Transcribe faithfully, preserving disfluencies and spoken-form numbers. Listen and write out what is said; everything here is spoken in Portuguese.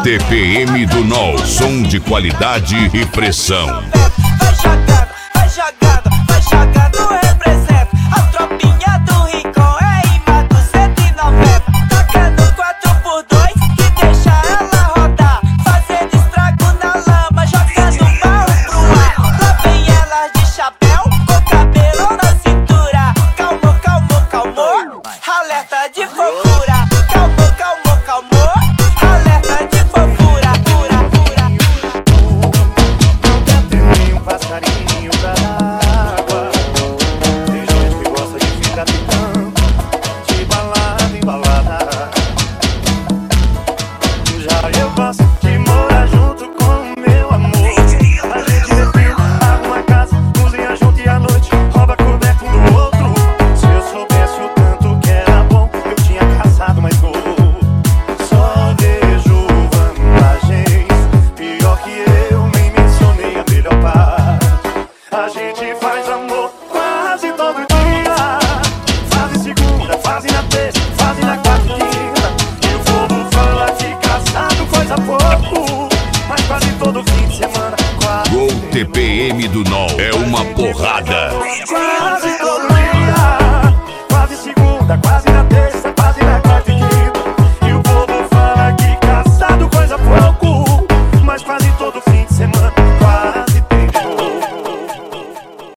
T P M do N O L, som de qualidade e pressão. Vai jogando, vai jogando, vai jogando, representa a tropinha do Rincon, é imã do cento e noventa. Taca no quatro por dois e deixa ela rodar, fazendo estrago na lama, jogando mal pro ar. Lá vem ela de chapéu, com cabelo na cintura. Calmo, calmo, calmo, alerta de fofura. Calmo, calmo, calmo, alerta de fofura, pura, pura. Não tem nenhum passarinho pra dar água. Tem gente que gosta de ficar picando de balada em balada. Já eu gosto de morar junto com o meu amor. A gente defende, arruma a casa, cozinha junto e à noite rouba coberto um do outro. Se eu soubesse o tanto que era bom, eu tinha casado mais novo. Só vejo vantagens, pior que eu nem mencionei a melhor parte. A gente faz amor quase todo dia. Fase segunda, fase na terça, fase na quarta e quinta. E o povo fala que casado faz há pouco, mas quase todo fim de semana, quase. Gol T P M do N O L é uma porrada.